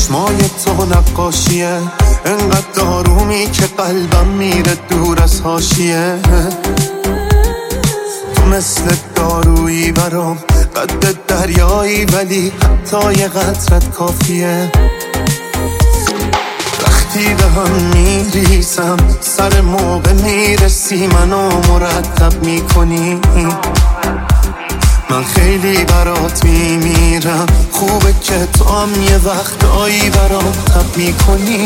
چشمای تو نقاشیه، انقدر آرومی که قلبم میره دور از حاشیه. تو مثل دارویی برام، قد دریایی ولی حتی یه قطرت کافیه. وقتی به هم میریسم سر موقع میرسی، منو مرتب میکنی. من خیلی برات میمیرم، خوبه که تو هم یه وقتایی برام تب میکنی.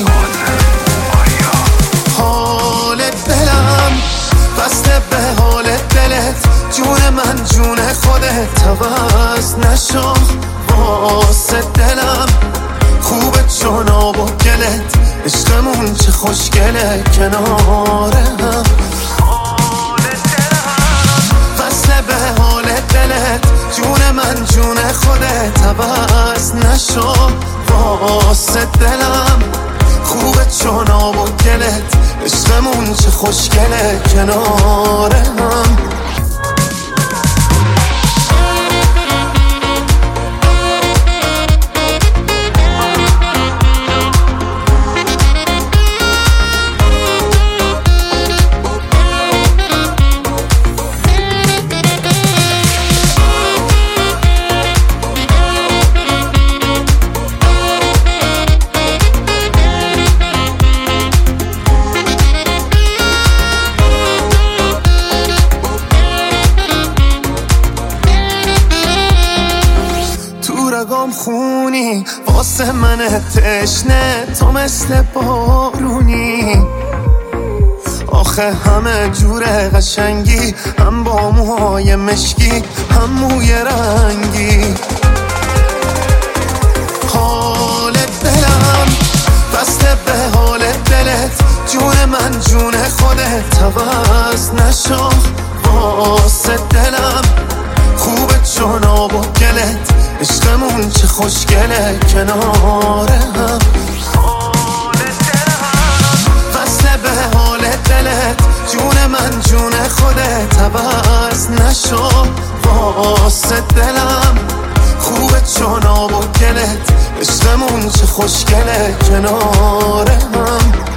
حال دلم بسته به حال دلت، جون من جون خودت، عوض نشو واسه دلم. خوبه چون آب و گلت، عشقمون چه خوشگله کنار هم. بسته به حال دلت، جون من جون خودت، عوض نشو واسه دلم. خوبه چون آب و گلت، عشقمون چه خوشگله کنار هم. رگام خونی واسه من تشنه، تو مثل بارونی. آخه همه جور قشنگی، هم با موهای مشکی هم موی رنگی. حال دلم بسته به حال دلت، جون من جون خودت، عوض نشو واسه دلم. خوبه چون آب و گلت، عشقمون چه خوشگله کنار هم. بسته به حال دلت، جون من جون خودت، عوض نشو واسه دلم. خوبه چون آب و گلت، عشقمون چه خوشگله کنار هم.